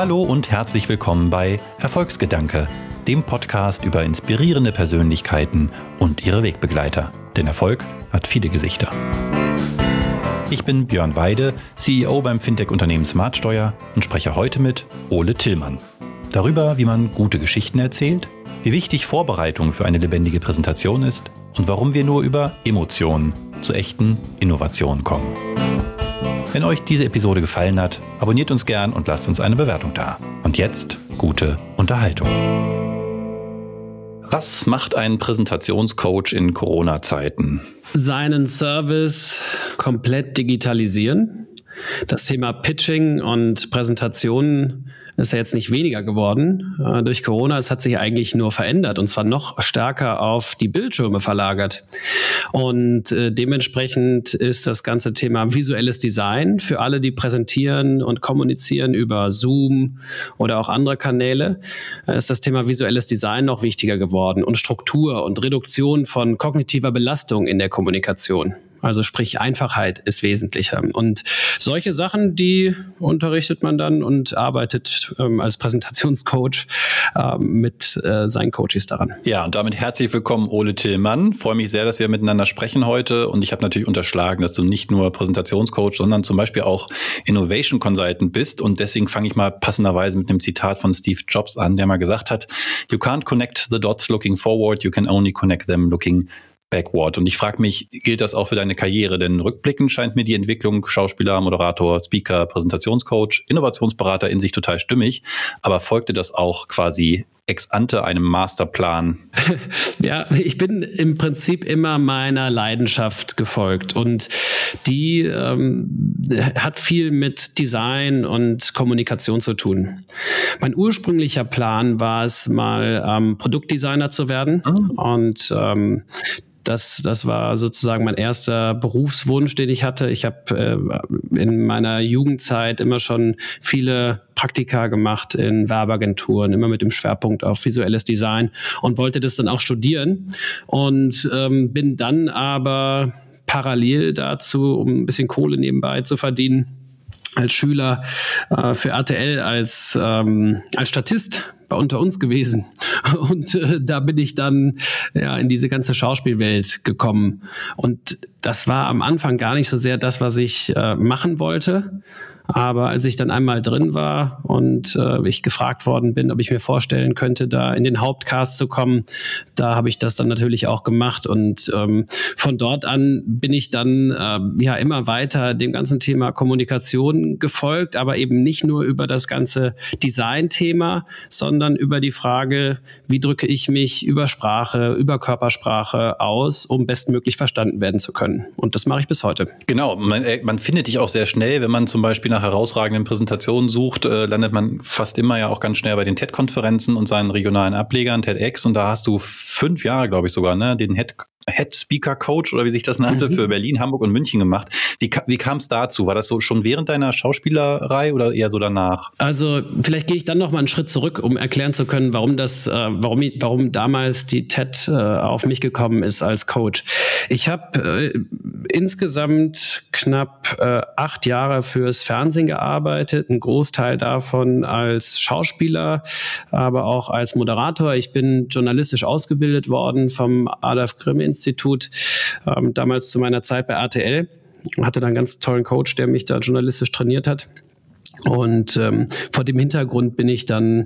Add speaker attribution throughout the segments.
Speaker 1: Hallo und herzlich willkommen bei Erfolgsgedanke, dem Podcast über inspirierende Persönlichkeiten und ihre Wegbegleiter. Denn Erfolg hat viele Gesichter. Ich bin Björn Weide, CEO beim Fintech-Unternehmen Smartsteuer und spreche heute mit Ole Tillmann. Darüber, wie man gute Geschichten erzählt, wie wichtig Vorbereitung für eine lebendige Präsentation ist und warum wir nur über Emotionen zu echten Innovationen kommen. Wenn euch diese Episode gefallen hat, abonniert uns gern und lasst uns eine Bewertung da. Und jetzt gute Unterhaltung. Was macht ein Präsentationscoach in Corona-Zeiten?
Speaker 2: Seinen Service komplett digitalisieren. Das Thema Pitching und Präsentationen ist ja jetzt nicht weniger geworden durch Corona. Es hat sich eigentlich nur verändert und zwar noch stärker auf die Bildschirme verlagert. Und dementsprechend ist das ganze Thema visuelles Design für alle, die präsentieren und kommunizieren über Zoom oder auch andere Kanäle, ist das Thema visuelles Design noch wichtiger geworden und Struktur und Reduktion von kognitiver Belastung in der Kommunikation. Also sprich, Einfachheit ist wesentlicher. Und solche Sachen, die unterrichtet man dann und arbeitet als Präsentationscoach mit seinen Coaches daran.
Speaker 1: Ja, und damit herzlich willkommen, Ole Tillmann. Freue mich sehr, dass wir miteinander sprechen heute. Und ich habe natürlich unterschlagen, dass du nicht nur Präsentationscoach, sondern zum Beispiel auch Innovation Consultant bist. Und deswegen fange ich mal passenderweise mit einem Zitat von Steve Jobs an, der mal gesagt hat, "You can't connect the dots looking forward, you can only connect them looking backward." Und ich frage mich, gilt das auch für deine Karriere? Denn rückblickend scheint mir die Entwicklung Schauspieler, Moderator, Speaker, Präsentationscoach, Innovationsberater in sich total stimmig. Aber folgte das auch quasi ex ante einem Masterplan?
Speaker 2: Ja, ich bin im Prinzip immer meiner Leidenschaft gefolgt und die hat viel mit Design und Kommunikation zu tun. Mein ursprünglicher Plan war es mal, Produktdesigner zu werden und das war sozusagen mein erster Berufswunsch, den ich hatte. Ich habe in meiner Jugendzeit immer schon viele Praktika gemacht in Werbeagenturen, immer mit dem Schwerpunkt auf visuelles Design und wollte das dann auch studieren und bin dann aber parallel dazu, um ein bisschen Kohle nebenbei zu verdienen, als Schüler für RTL als Statist unter uns gewesen. Und da bin ich dann in diese ganze Schauspielwelt gekommen. Und das war am Anfang gar nicht so sehr das, was ich machen wollte. Aber als ich dann einmal drin war und ich gefragt worden bin, ob ich mir vorstellen könnte, da in den Hauptcast zu kommen, da habe ich das dann natürlich auch gemacht. Und von dort an bin ich dann immer weiter dem ganzen Thema Kommunikation gefolgt, aber eben nicht nur über das ganze Design-Thema, sondern über die Frage, wie drücke ich mich über Sprache, über Körpersprache aus, um bestmöglich verstanden werden zu können. Und das mache ich bis heute.
Speaker 1: Genau, man findet dich auch sehr schnell, wenn man zum Beispiel nach herausragenden Präsentationen sucht, landet man fast immer ja auch ganz schnell bei den TED-Konferenzen und seinen regionalen Ablegern, TEDx. Und da hast du 5 Jahre, glaube ich sogar, den Head Speaker Coach oder wie sich das nannte, für Berlin, Hamburg und München gemacht. Wie kam es dazu? War das so schon während deiner Schauspielerei oder eher so danach?
Speaker 2: Also vielleicht gehe ich dann noch mal einen Schritt zurück, um erklären zu können, warum damals die TED auf mich gekommen ist als Coach. Ich habe insgesamt knapp 8 Jahre fürs Fernsehen gearbeitet, ein Großteil davon als Schauspieler, aber auch als Moderator. Ich bin journalistisch ausgebildet worden vom Adolf-Grimm-Institut, damals zu meiner Zeit bei RTL. Hatte da einen ganz tollen Coach, der mich da journalistisch trainiert hat. Und vor dem Hintergrund bin ich dann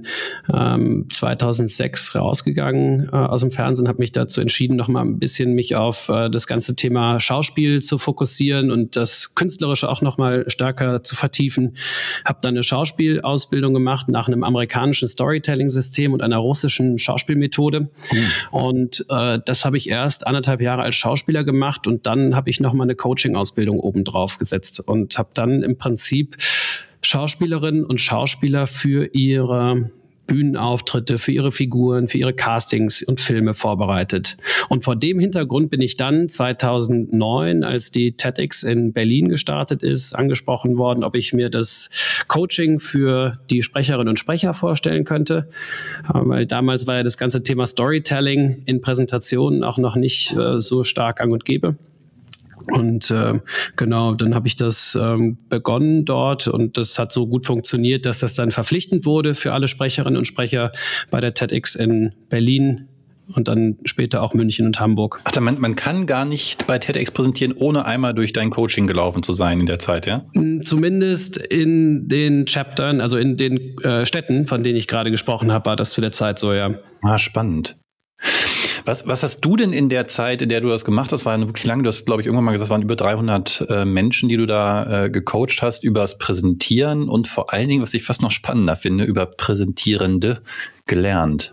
Speaker 2: 2006 rausgegangen aus dem Fernsehen, habe mich dazu entschieden, noch mal ein bisschen mich auf das ganze Thema Schauspiel zu fokussieren und das Künstlerische auch noch mal stärker zu vertiefen. Habe dann eine Schauspielausbildung gemacht nach einem amerikanischen Storytelling-System und einer russischen Schauspielmethode. Und das habe ich erst 1,5 Jahre als Schauspieler gemacht und dann habe ich noch mal eine Coaching-Ausbildung obendrauf gesetzt und habe dann im Prinzip Schauspielerinnen und Schauspieler für ihre Bühnenauftritte, für ihre Figuren, für ihre Castings und Filme vorbereitet. Und vor dem Hintergrund bin ich dann 2009, als die TEDx in Berlin gestartet ist, angesprochen worden, ob ich mir das Coaching für die Sprecherinnen und Sprecher vorstellen könnte. Weil damals war ja das ganze Thema Storytelling in Präsentationen auch noch nicht so stark gang und gäbe. Und genau, dann habe ich das begonnen dort und das hat so gut funktioniert, dass das dann verpflichtend wurde für alle Sprecherinnen und Sprecher bei der TEDx in Berlin und dann später auch München und Hamburg.
Speaker 1: Ach, man kann gar nicht bei TEDx präsentieren, ohne einmal durch dein Coaching gelaufen zu sein in der Zeit, ja?
Speaker 2: Zumindest in den Chaptern, also in den Städten, von denen ich gerade gesprochen habe, war das zu der Zeit so, ja.
Speaker 1: Ah, spannend. Was hast du denn in der Zeit, in der du das gemacht hast, war wirklich lange, du hast, glaube ich, irgendwann mal gesagt, es waren über 300 Menschen, die du da gecoacht hast, über das Präsentieren und vor allen Dingen, was ich fast noch spannender finde, über Präsentierende gelernt.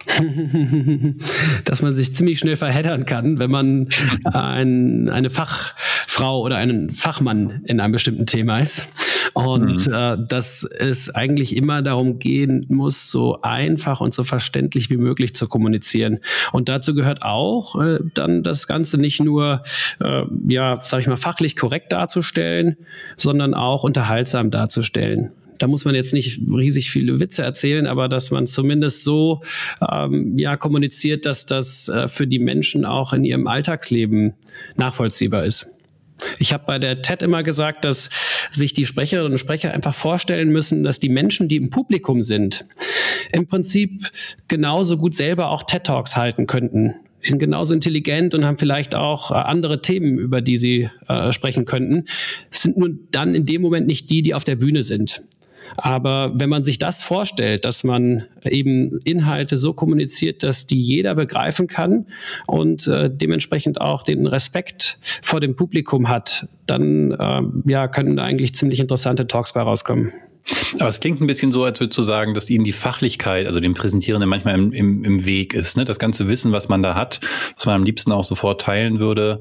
Speaker 2: Dass man sich ziemlich schnell verheddern kann, wenn man eine Fachfrau oder einen Fachmann in einem bestimmten Thema ist. Und dass es eigentlich immer darum gehen muss, so einfach und so verständlich wie möglich zu kommunizieren. Und dazu gehört auch dann das Ganze nicht nur, sag ich mal, fachlich korrekt darzustellen, sondern auch unterhaltsam darzustellen. Da muss man jetzt nicht riesig viele Witze erzählen, aber dass man zumindest so kommuniziert, dass das für die Menschen auch in ihrem Alltagsleben nachvollziehbar ist. Ich habe bei der TED immer gesagt, dass sich die Sprecherinnen und Sprecher einfach vorstellen müssen, dass die Menschen, die im Publikum sind, im Prinzip genauso gut selber auch TED-Talks halten könnten. Sie sind genauso intelligent und haben vielleicht auch andere Themen, über die sie sprechen könnten. Es sind nur dann in dem Moment nicht die auf der Bühne sind. Aber wenn man sich das vorstellt, dass man eben Inhalte so kommuniziert, dass die jeder begreifen kann und dementsprechend auch den Respekt vor dem Publikum hat, dann können da eigentlich ziemlich interessante Talks bei rauskommen.
Speaker 1: Aber es klingt ein bisschen so, als würdest du sagen, dass ihnen die Fachlichkeit, also dem Präsentierenden manchmal im Weg ist. Ne? Das ganze Wissen, was man da hat, was man am liebsten auch sofort teilen würde,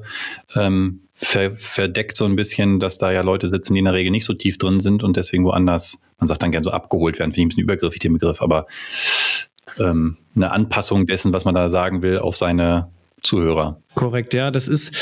Speaker 1: verdeckt so ein bisschen, dass da ja Leute sitzen, die in der Regel nicht so tief drin sind und deswegen woanders, man sagt dann gern so abgeholt werden, finde ich ein bisschen übergriffig den Begriff, aber eine Anpassung dessen, was man da sagen will, auf seine Zuhörer.
Speaker 2: Korrekt, ja, das ist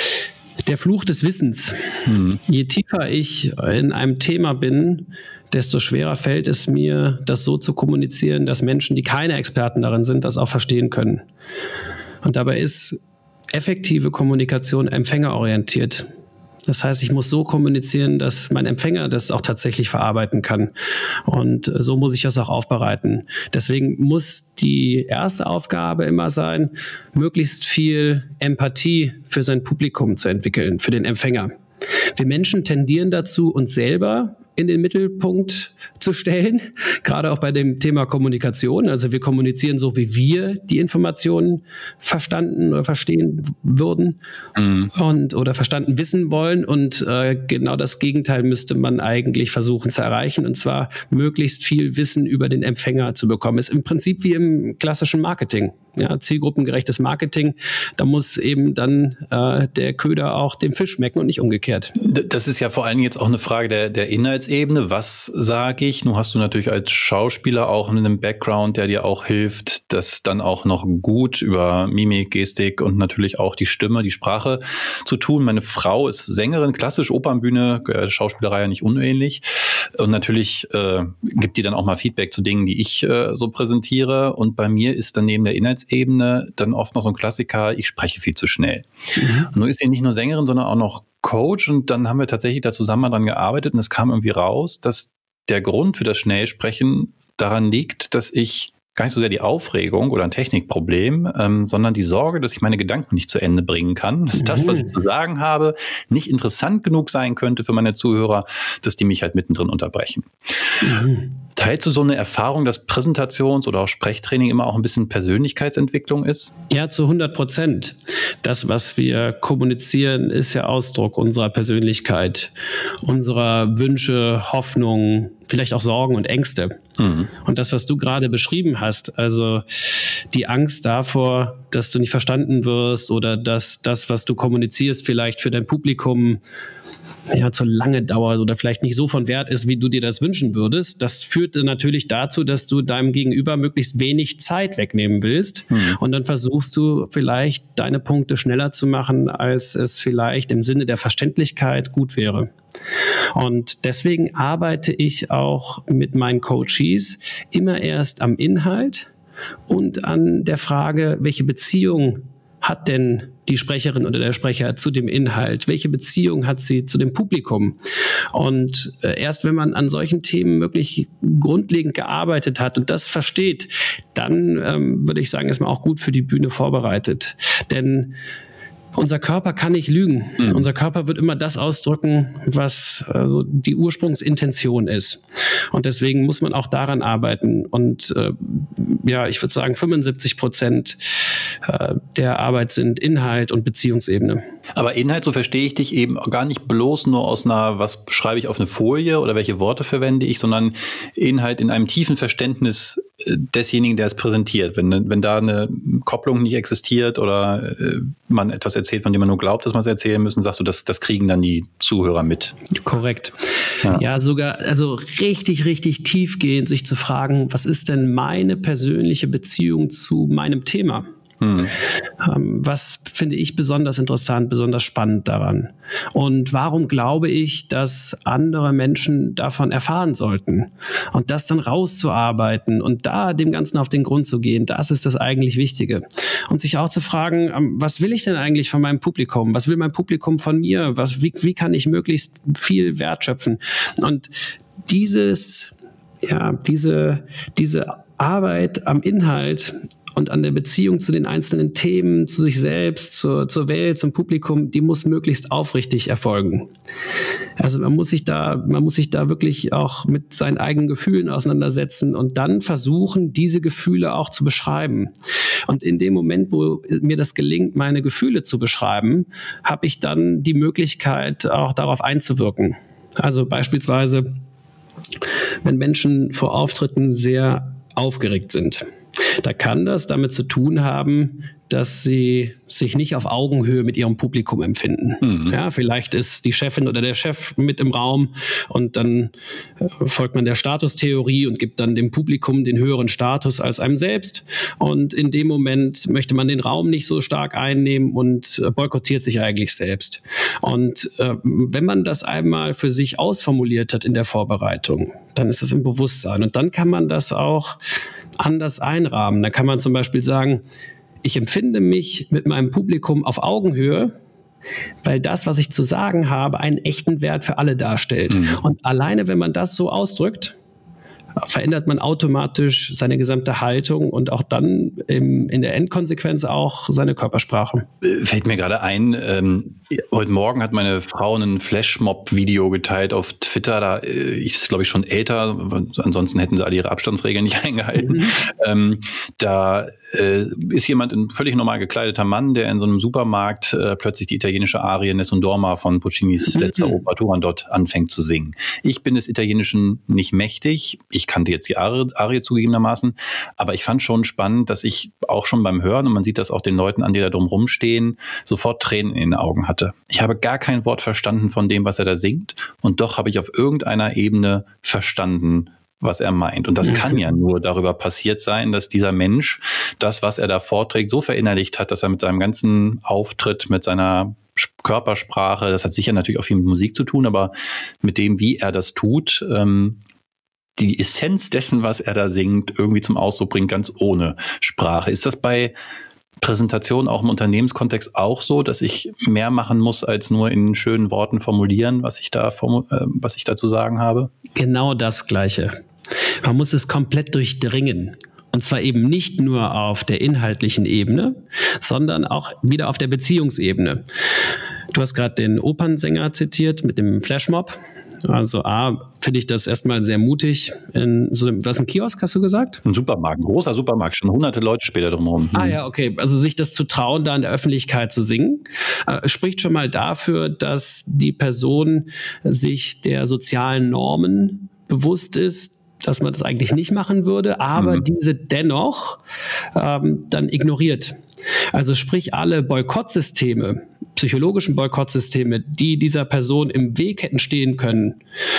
Speaker 2: der Fluch des Wissens. Je tiefer ich in einem Thema bin, desto schwerer fällt es mir, das so zu kommunizieren, dass Menschen, die keine Experten darin sind, das auch verstehen können. Und dabei ist effektive Kommunikation empfängerorientiert. Das heißt, ich muss so kommunizieren, dass mein Empfänger das auch tatsächlich verarbeiten kann. Und so muss ich das auch aufbereiten. Deswegen muss die erste Aufgabe immer sein, möglichst viel Empathie für sein Publikum zu entwickeln, für den Empfänger. Wir Menschen tendieren dazu, uns selber in den Mittelpunkt zu stellen, gerade auch bei dem Thema Kommunikation. Also wir kommunizieren so, wie wir die Informationen verstanden oder verstehen würden oder verstanden wissen wollen. Und genau das Gegenteil müsste man eigentlich versuchen zu erreichen, und zwar möglichst viel Wissen über den Empfänger zu bekommen. Ist im Prinzip wie im klassischen Marketing. Ja, zielgruppengerechtes Marketing, da muss eben dann der Köder auch dem Fisch schmecken und nicht umgekehrt.
Speaker 1: Das ist ja vor allen Dingen jetzt auch eine Frage der Inhaltsebene. Was sage ich? Nun hast du natürlich als Schauspieler auch einen Background, der dir auch hilft, das dann auch noch gut über Mimik, Gestik und natürlich auch die Stimme, die Sprache zu tun. Meine Frau ist Sängerin, klassisch Opernbühne, Schauspielerei ja nicht unähnlich. Und natürlich gibt die dann auch mal Feedback zu Dingen, die ich so präsentiere. Und bei mir ist dann neben der Inhaltsebene dann oft noch so ein Klassiker, ich spreche viel zu schnell. Und nun ist sie nicht nur Sängerin, sondern auch noch Coach, und dann haben wir tatsächlich da zusammen dran gearbeitet und es kam irgendwie raus, dass der Grund für das Schnellsprechen daran liegt, dass ich gar nicht so sehr die Aufregung oder ein Technikproblem, sondern die Sorge, dass ich meine Gedanken nicht zu Ende bringen kann, dass das, was ich zu sagen habe, nicht interessant genug sein könnte für meine Zuhörer, dass die mich halt mittendrin unterbrechen. Teilst du so eine Erfahrung, dass Präsentations- oder auch Sprechtraining immer auch ein bisschen Persönlichkeitsentwicklung ist?
Speaker 2: Ja, zu 100%. Das, was wir kommunizieren, ist ja Ausdruck unserer Persönlichkeit, unserer Wünsche, Hoffnungen, vielleicht auch Sorgen und Ängste. Und das, was du gerade beschrieben hast, also die Angst davor, dass du nicht verstanden wirst oder dass das, was du kommunizierst, vielleicht für dein Publikum zu lange dauert oder vielleicht nicht so von Wert ist, wie du dir das wünschen würdest, das führt natürlich dazu, dass du deinem Gegenüber möglichst wenig Zeit wegnehmen willst. Und dann versuchst du vielleicht deine Punkte schneller zu machen, als es vielleicht im Sinne der Verständlichkeit gut wäre. Und deswegen arbeite ich auch mit meinen Coaches immer erst am Inhalt und an der Frage, welche Beziehung hat denn die Sprecherin oder der Sprecher zu dem Inhalt? Welche Beziehung hat sie zu dem Publikum? Und erst wenn man an solchen Themen wirklich grundlegend gearbeitet hat und das versteht, dann würde ich sagen, ist man auch gut für die Bühne vorbereitet. Denn unser Körper kann nicht lügen. Unser Körper wird immer das ausdrücken, was die Ursprungsintention ist. Und deswegen muss man auch daran arbeiten. Und ich würde sagen, 75% der Arbeit sind Inhalt und Beziehungsebene.
Speaker 1: Aber Inhalt, so verstehe ich dich eben gar nicht bloß nur aus einer, was schreibe ich auf eine Folie oder welche Worte verwende ich, sondern Inhalt in einem tiefen Verständnis desjenigen, der es präsentiert. Wenn da eine Kopplung nicht existiert oder man etwas erzählt, von dem man nur glaubt, dass man es erzählen müssen, sagst du, das kriegen dann die Zuhörer mit.
Speaker 2: Korrekt. Ja, sogar, also richtig, richtig tiefgehend sich zu fragen, was ist denn meine persönliche Beziehung zu meinem Thema? Was finde ich besonders interessant, besonders spannend daran? Und warum glaube ich, dass andere Menschen davon erfahren sollten? Und das dann rauszuarbeiten und da dem Ganzen auf den Grund zu gehen, das ist das eigentlich Wichtige. Und sich auch zu fragen, was will ich denn eigentlich von meinem Publikum? Was will mein Publikum von mir? Wie kann ich möglichst viel Wert schöpfen? Und diese Arbeit am Inhalt und an der Beziehung zu den einzelnen Themen, zu sich selbst, zur Welt, zum Publikum, die muss möglichst aufrichtig erfolgen. Also man muss sich da wirklich auch mit seinen eigenen Gefühlen auseinandersetzen und dann versuchen, diese Gefühle auch zu beschreiben. Und in dem Moment, wo mir das gelingt, meine Gefühle zu beschreiben, habe ich dann die Möglichkeit, auch darauf einzuwirken. Also beispielsweise, wenn Menschen vor Auftritten sehr aufgeregt sind. Da kann das damit zu tun haben, dass sie sich nicht auf Augenhöhe mit ihrem Publikum empfinden. Ja, vielleicht ist die Chefin oder der Chef mit im Raum und dann folgt man der Statustheorie und gibt dann dem Publikum den höheren Status als einem selbst. Und in dem Moment möchte man den Raum nicht so stark einnehmen und boykottiert sich eigentlich selbst. Und wenn man das einmal für sich ausformuliert hat in der Vorbereitung, dann ist es im Bewusstsein. Und dann kann man das auch anders einrahmen. Da kann man zum Beispiel sagen, ich empfinde mich mit meinem Publikum auf Augenhöhe, weil das, was ich zu sagen habe, einen echten Wert für alle darstellt. Und alleine, wenn man das so ausdrückt, verändert man automatisch seine gesamte Haltung und auch dann in der Endkonsequenz auch seine Körpersprache.
Speaker 1: Fällt mir gerade ein, heute Morgen hat meine Frau ein Flashmob-Video geteilt auf Twitter, da ist glaube ich schon älter, ansonsten hätten sie alle ihre Abstandsregeln nicht eingehalten. Da ist jemand, ein völlig normal gekleideter Mann, der in so einem Supermarkt plötzlich die italienische Arie Nessun Dorma von Puccinis letzter Oper Turandot anfängt zu singen. Ich bin des Italienischen nicht mächtig, ich kannte jetzt die Arie zugegebenermaßen, aber ich fand schon spannend, dass ich auch schon beim Hören, und man sieht das auch den Leuten an, die da drum rumstehen, sofort Tränen in den Augen hatte. Ich habe gar kein Wort verstanden von dem, was er da singt, und doch habe ich auf irgendeiner Ebene verstanden, was er meint. Und das kann ja nur darüber passiert sein, dass dieser Mensch das, was er da vorträgt, so verinnerlicht hat, dass er mit seinem ganzen Auftritt, mit seiner Körpersprache, das hat sicher natürlich auch viel mit Musik zu tun, aber mit dem, wie er das tut, die Essenz dessen, was er da singt, irgendwie zum Ausdruck bringt, ganz ohne Sprache. Ist das bei Präsentationen auch im Unternehmenskontext auch so, dass ich mehr machen muss, als nur in schönen Worten formulieren, was ich da zu sagen habe?
Speaker 2: Genau das Gleiche. Man muss es komplett durchdringen. Und zwar eben nicht nur auf der inhaltlichen Ebene, sondern auch wieder auf der Beziehungsebene. Du hast gerade den Opernsänger zitiert mit dem Flashmob. Also finde ich das erstmal sehr mutig. Was, ein Kiosk, hast du gesagt?
Speaker 1: Ein Supermarkt, ein großer Supermarkt, schon hunderte Leute später drumherum.
Speaker 2: Ja, okay. Also sich das zu trauen, da in der Öffentlichkeit zu singen, spricht schon mal dafür, dass die Person sich der sozialen Normen bewusst ist, dass man das eigentlich nicht machen würde, aber diese dennoch dann ignoriert. Also sprich, alle Boykottsysteme, psychologischen Boykottsysteme, die dieser Person im Weg hätten stehen können,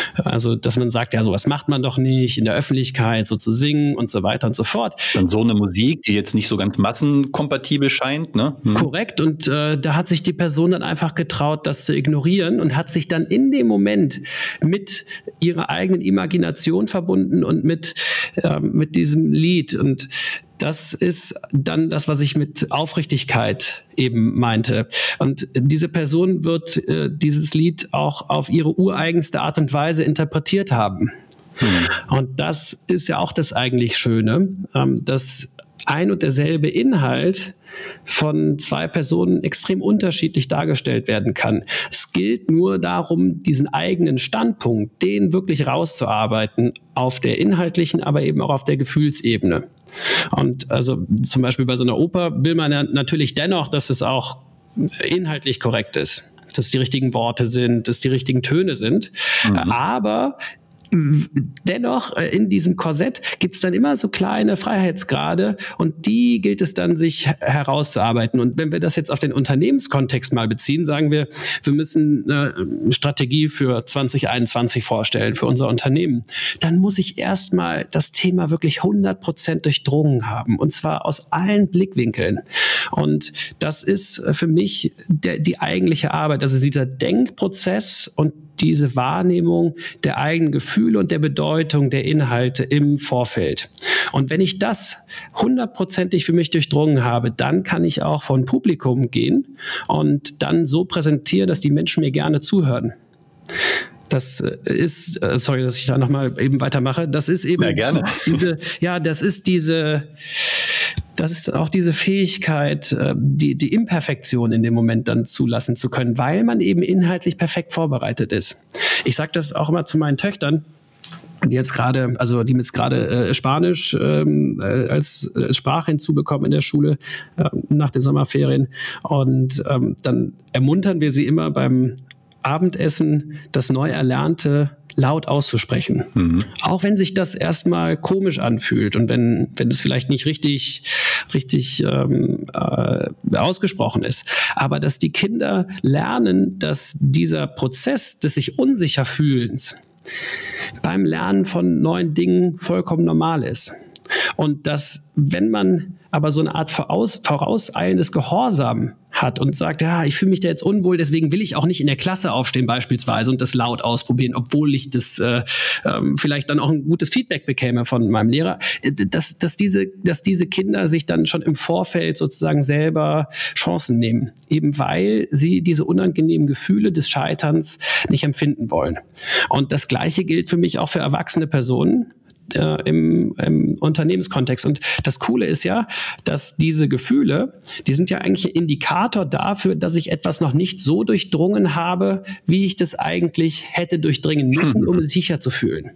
Speaker 2: Also, dass man sagt, ja, sowas macht man doch nicht in der Öffentlichkeit, so zu singen und so weiter und so fort.
Speaker 1: Dann so eine Musik, die jetzt nicht so ganz massenkompatibel scheint, ne?
Speaker 2: Korrekt. Und da hat sich die Person dann einfach getraut, das zu ignorieren und hat sich dann in dem Moment mit ihrer eigenen Imagination verbunden und mit diesem Lied. Und das ist dann das, was ich mit Aufrichtigkeit eben meinte. Und diese Person wird dieses Lied auch auf ihre ureigenste Art und Weise interpretiert haben. Und das ist ja auch das eigentlich Schöne, dass ein und derselbe Inhalt von zwei Personen extrem unterschiedlich dargestellt werden kann. Es gilt nur darum, diesen eigenen Standpunkt, den wirklich rauszuarbeiten, auf der inhaltlichen, aber eben auch auf der Gefühlsebene. Und also zum Beispiel bei so einer Oper will man ja natürlich dennoch, dass es auch inhaltlich korrekt ist, dass es die richtigen Worte sind, dass die richtigen Töne sind. Aber dennoch, in diesem Korsett gibt es dann immer so kleine Freiheitsgrade und die gilt es dann, sich herauszuarbeiten. Und wenn wir das jetzt auf den Unternehmenskontext mal beziehen, sagen wir, wir müssen eine Strategie für 2021 vorstellen, für unser Unternehmen, dann muss ich erstmal das Thema wirklich 100% durchdrungen haben und zwar aus allen Blickwinkeln. Und das ist für mich die eigentliche Arbeit, also dieser Denkprozess und diese Wahrnehmung der eigenen Gefühle und der Bedeutung der Inhalte im Vorfeld. Und wenn ich das 100%ig für mich durchdrungen habe, dann kann ich auch vor ein Publikum gehen und dann so präsentieren, dass die Menschen mir gerne zuhören. Das ist, sorry, dass ich da nochmal eben weitermache, das ist eben das ist auch diese Fähigkeit, die Imperfektion in dem Moment dann zulassen zu können, weil man eben inhaltlich perfekt vorbereitet ist. Ich sage das auch immer zu meinen Töchtern, die jetzt gerade Spanisch als Sprache hinzubekommen in der Schule nach den Sommerferien. Und dann ermuntern wir sie immer beim Abendessen, das Neuerlernte laut auszusprechen. Auch wenn sich das erstmal komisch anfühlt und wenn es vielleicht nicht richtig ausgesprochen ist. Aber dass die Kinder lernen, dass dieser Prozess des sich unsicher Fühlens beim Lernen von neuen Dingen vollkommen normal ist. Und dass, wenn man aber so eine Art vorauseilendes Gehorsam hat und sagt, ja, ich fühle mich da jetzt unwohl, deswegen will ich auch nicht in der Klasse aufstehen beispielsweise und das laut ausprobieren, obwohl ich das vielleicht dann auch ein gutes Feedback bekäme von meinem Lehrer, dass diese Kinder sich dann schon im Vorfeld sozusagen selber Chancen nehmen, eben weil sie diese unangenehmen Gefühle des Scheiterns nicht empfinden wollen. Und das Gleiche gilt für mich auch für erwachsene Personen, im Unternehmenskontext. Und das Coole ist ja, dass diese Gefühle, die sind ja eigentlich ein Indikator dafür, dass ich etwas noch nicht so durchdrungen habe, wie ich das eigentlich hätte durchdringen müssen, um es sicher zu fühlen.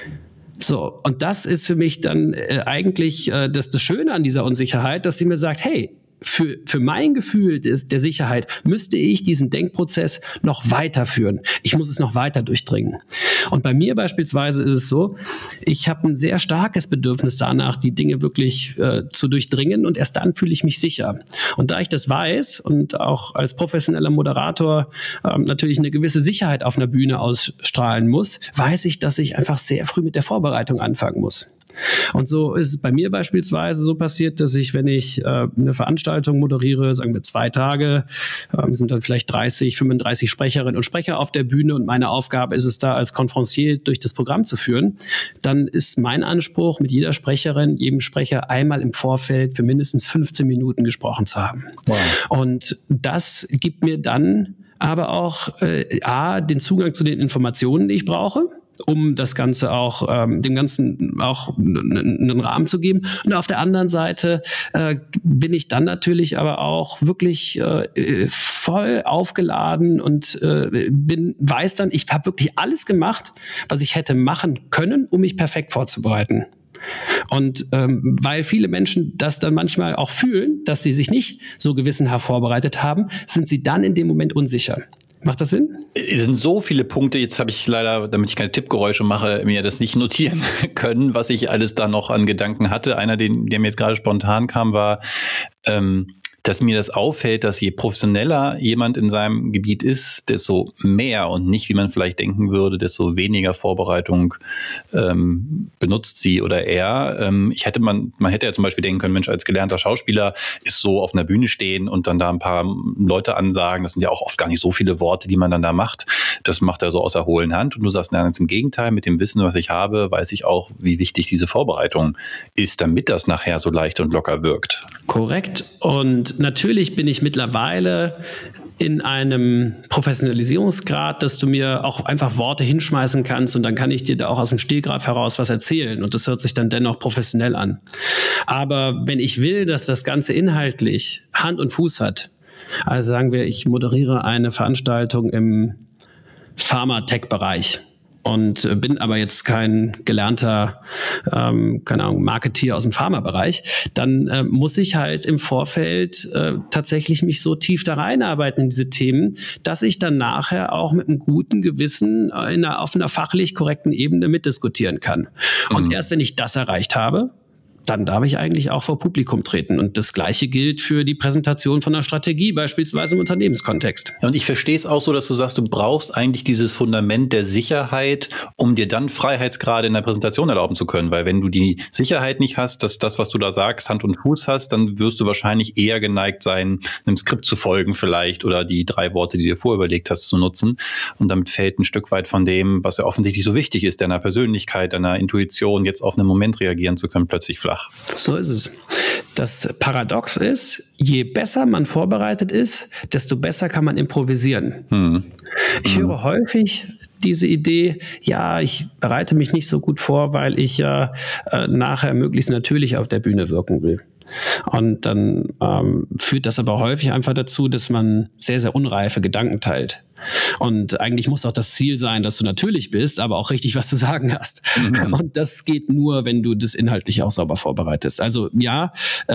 Speaker 2: So, und das ist für mich dann eigentlich das Schöne an dieser Unsicherheit, dass sie mir sagt, hey, für mein Gefühl der Sicherheit müsste ich diesen Denkprozess noch weiterführen. Ich muss es noch weiter durchdringen. Und bei mir beispielsweise ist es so, ich habe ein sehr starkes Bedürfnis danach, die Dinge wirklich zu durchdringen und erst dann fühle ich mich sicher. Und da ich das weiß und auch als professioneller Moderator natürlich eine gewisse Sicherheit auf einer Bühne ausstrahlen muss, weiß ich, dass ich einfach sehr früh mit der Vorbereitung anfangen muss. Und so ist es bei mir beispielsweise so passiert, dass ich, wenn ich eine Veranstaltung moderiere, sagen wir 2 Tage, sind dann vielleicht 30, 35 Sprecherinnen und Sprecher auf der Bühne und meine Aufgabe ist es da, als Konferencier durch das Programm zu führen, dann ist mein Anspruch, mit jeder Sprecherin, jedem Sprecher einmal im Vorfeld für mindestens 15 Minuten gesprochen zu haben. Wow. Und das gibt mir dann aber auch den Zugang zu den Informationen, die ich brauche, um das Ganze auch, dem Ganzen auch einen Rahmen zu geben. Und auf der anderen Seite bin ich dann natürlich aber auch wirklich voll aufgeladen und weiß dann, ich habe wirklich alles gemacht, was ich hätte machen können, um mich perfekt vorzubereiten. Und weil viele Menschen das dann manchmal auch fühlen, dass sie sich nicht so gewissenhaft vorbereitet haben, sind sie dann in dem Moment unsicher. Macht das Sinn?
Speaker 1: Es sind so viele Punkte, jetzt habe ich leider, damit ich keine Tippgeräusche mache, mir das nicht notieren können, was ich alles da noch an Gedanken hatte. Einer, der mir jetzt gerade spontan kam, war, dass mir das auffällt, dass je professioneller jemand in seinem Gebiet ist, desto mehr und nicht, wie man vielleicht denken würde, desto weniger Vorbereitung benutzt sie oder er. Man hätte ja zum Beispiel denken können, Mensch, als gelernter Schauspieler ist so auf einer Bühne stehen und dann da ein paar Leute ansagen. Das sind ja auch oft gar nicht so viele Worte, die man dann da macht. Das macht er so aus der hohlen Hand. Und du sagst, ganz im Gegenteil, mit dem Wissen, was ich habe, weiß ich auch, wie wichtig diese Vorbereitung ist, damit das nachher so leicht und locker wirkt.
Speaker 2: Korrekt. Und natürlich bin ich mittlerweile in einem Professionalisierungsgrad, dass du mir auch einfach Worte hinschmeißen kannst und dann kann ich dir da auch aus dem Stegreif heraus was erzählen und das hört sich dann dennoch professionell an. Aber wenn ich will, dass das Ganze inhaltlich Hand und Fuß hat, also sagen wir, ich moderiere eine Veranstaltung im Pharma-Tech-Bereich und bin aber jetzt kein gelernter, Marketeer aus dem Pharmabereich, dann muss ich halt im Vorfeld tatsächlich mich so tief da reinarbeiten in diese Themen, dass ich dann nachher auch mit einem guten Gewissen auf einer fachlich korrekten Ebene mitdiskutieren kann. Und erst wenn ich das erreicht habe, dann darf ich eigentlich auch vor Publikum treten. Und das Gleiche gilt für die Präsentation von einer Strategie, beispielsweise im Unternehmenskontext.
Speaker 1: Und ich verstehe es auch so, dass du sagst, du brauchst eigentlich dieses Fundament der Sicherheit, um dir dann Freiheitsgrade in der Präsentation erlauben zu können. Weil wenn du die Sicherheit nicht hast, dass das, was du da sagst, Hand und Fuß hast, dann wirst du wahrscheinlich eher geneigt sein, einem Skript zu folgen vielleicht oder die 3 Worte, die du dir vorüberlegt hast, zu nutzen. Und damit fällt ein Stück weit von dem, was ja offensichtlich so wichtig ist, deiner Persönlichkeit, deiner Intuition, jetzt auf einen Moment reagieren zu können, plötzlich flach.
Speaker 2: So ist es. Das Paradox ist, je besser man vorbereitet ist, desto besser kann man improvisieren. Ich höre häufig diese Idee, ja, ich bereite mich nicht so gut vor, weil ich ja nachher möglichst natürlich auf der Bühne wirken will. Und dann führt das aber häufig einfach dazu, dass man sehr, sehr unreife Gedanken teilt. Und eigentlich muss auch das Ziel sein, dass du natürlich bist, aber auch richtig was zu sagen hast. Und das geht nur, wenn du das inhaltlich auch sauber vorbereitest. Also ja,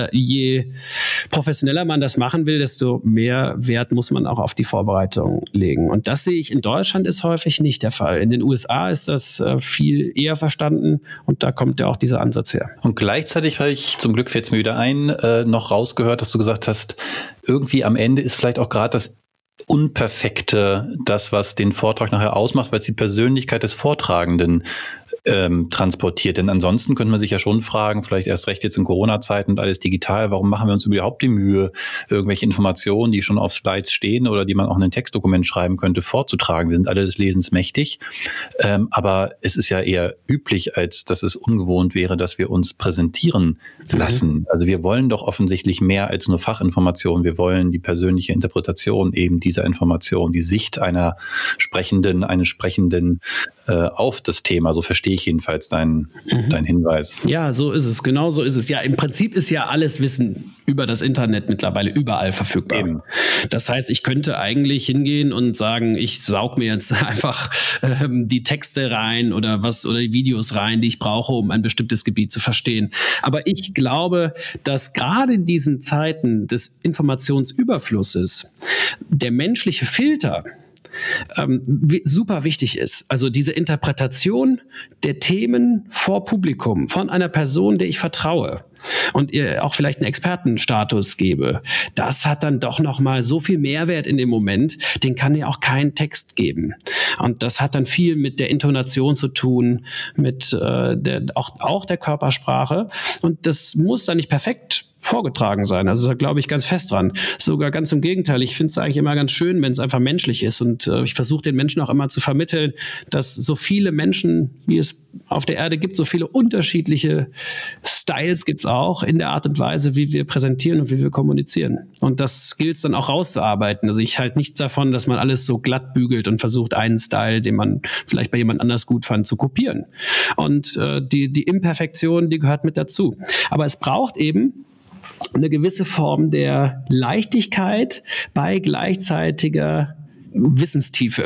Speaker 2: je professioneller man das machen will, desto mehr Wert muss man auch auf die Vorbereitung legen. Und das sehe ich in Deutschland ist häufig nicht der Fall. In den USA ist das viel eher verstanden und da kommt ja auch dieser Ansatz her.
Speaker 1: Und gleichzeitig habe ich, zum Glück fällt es mir wieder ein, noch rausgehört, dass du gesagt hast, irgendwie am Ende ist vielleicht auch gerade das Unperfekte, das, was den Vortrag nachher ausmacht, weil es die Persönlichkeit des Vortragenden transportiert. Denn ansonsten könnte man sich ja schon fragen, vielleicht erst recht jetzt in Corona-Zeiten und alles digital, warum machen wir uns überhaupt die Mühe, irgendwelche Informationen, die schon auf Slides stehen oder die man auch in ein Textdokument schreiben könnte, vorzutragen. Wir sind alle des Lesens mächtig. Aber es ist ja eher üblich, als dass es ungewohnt wäre, dass wir uns präsentieren lassen. Also wir wollen doch offensichtlich mehr als nur Fachinformation. Wir wollen die persönliche Interpretation eben dieser Information, die Sicht eines Sprechenden auf das Thema. So verstehe ich jedenfalls deinen Hinweis.
Speaker 2: Ja, so ist es. Genau so ist es. Ja, im Prinzip ist ja alles Wissen über das Internet mittlerweile überall verfügbar. Eben. Das heißt, ich könnte eigentlich hingehen und sagen, ich saug mir jetzt einfach die Texte rein oder die Videos rein, die ich brauche, um ein bestimmtes Gebiet zu verstehen. Aber ich glaube, dass gerade in diesen Zeiten des Informationsüberflusses der menschliche Filter super wichtig ist. Also diese Interpretation der Themen vor Publikum von einer Person, der ich vertraue und ihr auch vielleicht einen Expertenstatus gebe, das hat dann doch nochmal so viel Mehrwert in dem Moment, den kann ja auch kein Text geben. Und das hat dann viel mit der Intonation zu tun, mit auch der Körpersprache. Und das muss dann nicht perfekt vorgetragen sein. Also da glaube ich ganz fest dran. Sogar ganz im Gegenteil. Ich finde es eigentlich immer ganz schön, wenn es einfach menschlich ist. Und ich versuche den Menschen auch immer zu vermitteln, dass so viele Menschen, wie es auf der Erde gibt, so viele unterschiedliche Styles gibt es auch in der Art und Weise, wie wir präsentieren und wie wir kommunizieren. Und das gilt es dann auch rauszuarbeiten. Also ich halte nichts davon, dass man alles so glatt bügelt und versucht, einen Style, den man vielleicht bei jemand anders gut fand, zu kopieren. Und die Imperfektion, die gehört mit dazu. Aber es braucht eben eine gewisse Form der Leichtigkeit bei gleichzeitiger Wissenstiefe.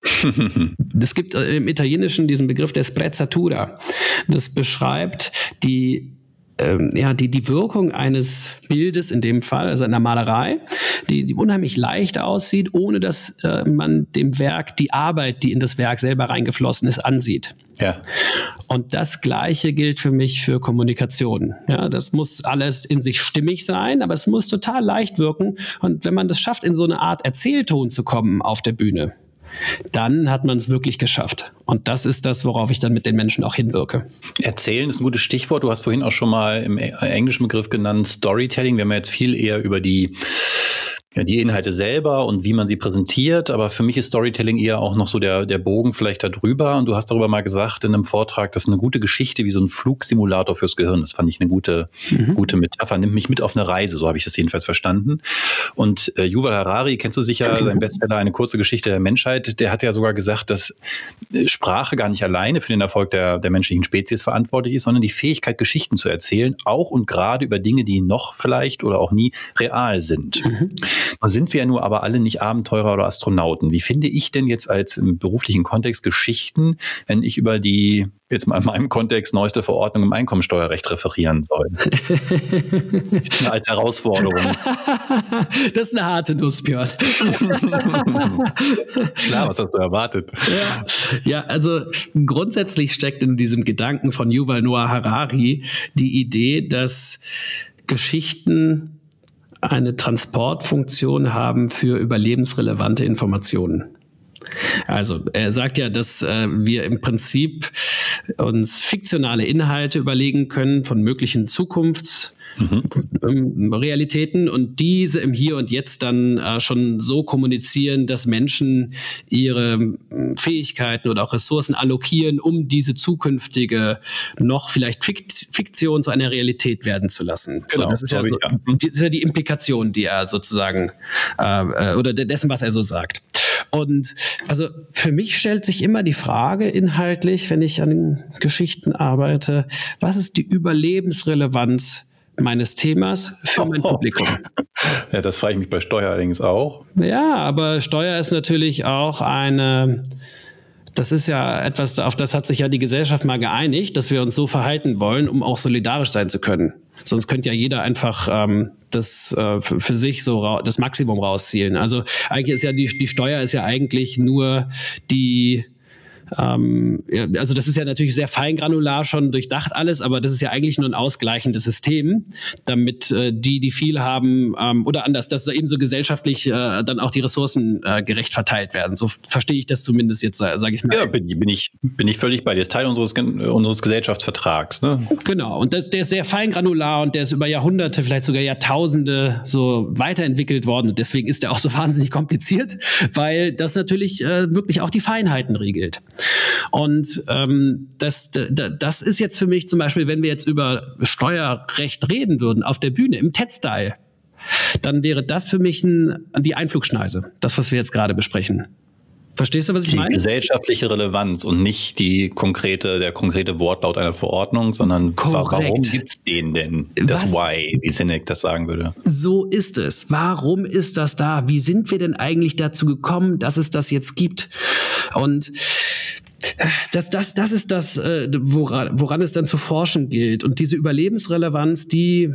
Speaker 2: Es gibt im Italienischen diesen Begriff der Sprezzatura. Das beschreibt die die Wirkung eines Bildes in dem Fall, also einer Malerei, die unheimlich leicht aussieht, ohne dass man dem Werk die Arbeit, die in das Werk selber reingeflossen ist, ansieht.
Speaker 1: Ja.
Speaker 2: Und das Gleiche gilt für mich für Kommunikation. Ja, das muss alles in sich stimmig sein, aber es muss total leicht wirken. Und wenn man das schafft, in so eine Art Erzählton zu kommen auf der Bühne, dann hat man es wirklich geschafft. Und das ist das, worauf ich dann mit den Menschen auch hinwirke.
Speaker 1: Erzählen ist ein gutes Stichwort. Du hast vorhin auch schon mal im englischen Begriff genannt Storytelling. Wir haben ja jetzt viel eher über die Inhalte selber und wie man sie präsentiert. Aber für mich ist Storytelling eher auch noch so der Bogen vielleicht da drüber. Und du hast darüber mal gesagt in einem Vortrag, das ist eine gute Geschichte wie so ein Flugsimulator fürs Gehirn. Das fand ich eine gute Metapher. Nimmt mich mit auf eine Reise, so habe ich das jedenfalls verstanden. Und Yuval Harari, kennst du sicher, sein Bestseller Eine kurze Geschichte der Menschheit, der hat ja sogar gesagt, dass Sprache gar nicht alleine für den Erfolg der menschlichen Spezies verantwortlich ist, sondern die Fähigkeit, Geschichten zu erzählen, auch und gerade über Dinge, die noch vielleicht oder auch nie real sind. Nun sind wir ja nur aber alle nicht Abenteurer oder Astronauten. Wie finde ich denn jetzt als im beruflichen Kontext Geschichten, wenn ich über die, jetzt mal in meinem Kontext, neueste Verordnung im Einkommensteuerrecht referieren soll? Als Herausforderung.
Speaker 2: Das ist eine harte Nuss, Björn.
Speaker 1: Klar, was hast du erwartet?
Speaker 2: Ja, also grundsätzlich steckt in diesem Gedanken von Yuval Noah Harari die Idee, dass Geschichten eine Transportfunktion haben für überlebensrelevante Informationen. Also er sagt ja, dass wir im Prinzip uns fiktionale Inhalte überlegen können von möglichen Zukunftsrealitäten und diese im Hier und Jetzt dann schon so kommunizieren, dass Menschen ihre Fähigkeiten oder auch Ressourcen allokieren, um diese zukünftige noch vielleicht Fiktion zu einer Realität werden zu lassen. Genau, so, das ist ja die Implikation, die er sozusagen oder dessen, was er so sagt. Und also für mich stellt sich immer die Frage inhaltlich, wenn ich an den Geschichten arbeite, was ist die Überlebensrelevanz meines Themas für mein Publikum?
Speaker 1: Ja, das frage ich mich bei Steuer allerdings auch.
Speaker 2: Ja, aber Steuer ist natürlich auch das ist ja etwas, auf das hat sich ja die Gesellschaft mal geeinigt, dass wir uns so verhalten wollen, um auch solidarisch sein zu können. Sonst könnte ja jeder einfach das für sich so das Maximum rauszielen. Also eigentlich ist ja die Steuer ist ja eigentlich nur die also das ist ja natürlich sehr feingranular schon durchdacht alles, aber das ist ja eigentlich nur ein ausgleichendes System, damit die viel haben oder anders, dass eben so gesellschaftlich dann auch die Ressourcen gerecht verteilt werden. So verstehe ich das zumindest jetzt, sage ich mal.
Speaker 1: Ja, bin ich völlig bei dir. Das ist Teil unseres Gesellschaftsvertrags. Ne?
Speaker 2: Genau, und der ist sehr feingranular und der ist über Jahrhunderte, vielleicht sogar Jahrtausende so weiterentwickelt worden und deswegen ist der auch so wahnsinnig kompliziert, weil das natürlich wirklich auch die Feinheiten regelt. Und das ist jetzt für mich zum Beispiel, wenn wir jetzt über Steuerrecht reden würden auf der Bühne im TED-Style, dann wäre das für mich die Einflugschneise, das, was wir jetzt gerade besprechen. Verstehst du, was ich meine?
Speaker 1: Die gesellschaftliche Relevanz und nicht der konkrete Wortlaut einer Verordnung, sondern warum gibt es den denn? Das Why, wie Sinek das sagen würde.
Speaker 2: So ist es. Warum ist das da? Wie sind wir denn eigentlich dazu gekommen, dass es das jetzt gibt? Und das ist das, woran es dann zu forschen gilt. Und diese Überlebensrelevanz, die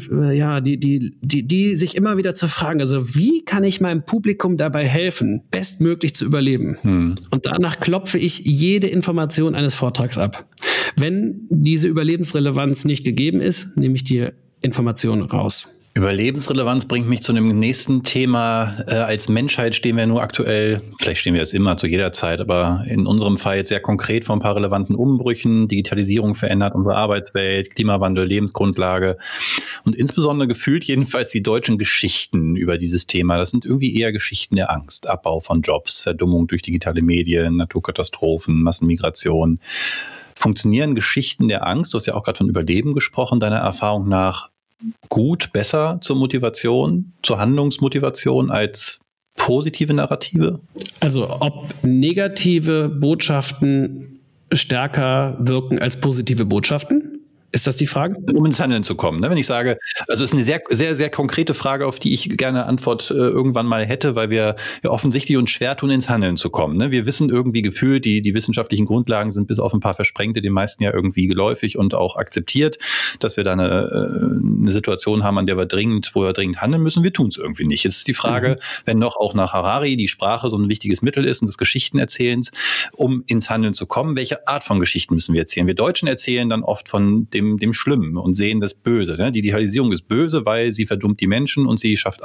Speaker 2: sich immer wieder zu fragen, also wie kann ich meinem Publikum dabei helfen, bestmöglich zu überleben? Und danach klopfe ich jede Information eines Vortrags ab. Wenn diese Überlebensrelevanz nicht gegeben ist, nehme ich die Information raus.
Speaker 1: Überlebensrelevanz bringt mich zu einem nächsten Thema. Als Menschheit stehen wir nur aktuell, vielleicht stehen wir es immer zu jeder Zeit, aber in unserem Fall jetzt sehr konkret vor ein paar relevanten Umbrüchen. Digitalisierung verändert unsere Arbeitswelt, Klimawandel, Lebensgrundlage und insbesondere gefühlt jedenfalls die deutschen Geschichten über dieses Thema. Das sind irgendwie eher Geschichten der Angst, Abbau von Jobs, Verdummung durch digitale Medien, Naturkatastrophen, Massenmigration. Funktionieren Geschichten der Angst? Du hast ja auch gerade von Überleben gesprochen, deiner Erfahrung nach gut, besser zur Motivation, zur Handlungsmotivation als positive Narrative?
Speaker 2: Also ob negative Botschaften stärker wirken als positive Botschaften? Ist das die Frage?
Speaker 1: Um ins Handeln zu kommen. Ne? Wenn ich sage, also es ist eine sehr, sehr, sehr konkrete Frage, auf die ich gerne Antwort irgendwann mal hätte, weil wir ja offensichtlich uns schwer tun, ins Handeln zu kommen. Ne? Wir wissen irgendwie gefühlt, die wissenschaftlichen Grundlagen sind bis auf ein paar Versprengte den meisten ja irgendwie geläufig und auch akzeptiert, dass wir da eine Situation haben, wo wir dringend handeln müssen. Wir tun es irgendwie nicht. Es ist die Frage, wenn noch auch nach Harari die Sprache so ein wichtiges Mittel ist und des Geschichtenerzählens, um ins Handeln zu kommen, welche Art von Geschichten müssen wir erzählen? Wir Deutschen erzählen dann oft von dem Schlimmen und sehen das Böse. Ne? Die Digitalisierung ist böse, weil sie verdummt die Menschen und sie schafft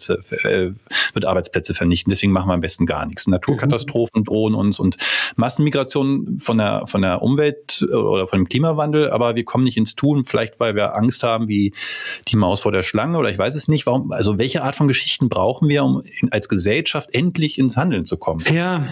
Speaker 1: wird Arbeitsplätze vernichten. Deswegen machen wir am besten gar nichts. Naturkatastrophen drohen uns und Massenmigration von der Umwelt oder von dem Klimawandel, aber wir kommen nicht ins Tun, vielleicht weil wir Angst haben wie die Maus vor der Schlange oder ich weiß es nicht. Warum? Also welche Art von Geschichten brauchen wir, um als Gesellschaft endlich ins Handeln zu kommen?
Speaker 2: Ja,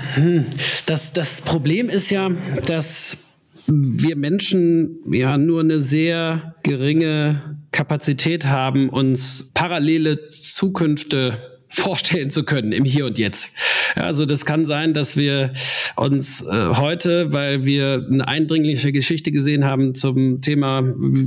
Speaker 2: das Problem ist ja, dass wir Menschen ja nur eine sehr geringe Kapazität haben, uns parallele Zukünfte vorstellen zu können im Hier und Jetzt. Ja, also das kann sein, dass wir uns heute, weil wir eine eindringliche Geschichte gesehen haben zum Thema,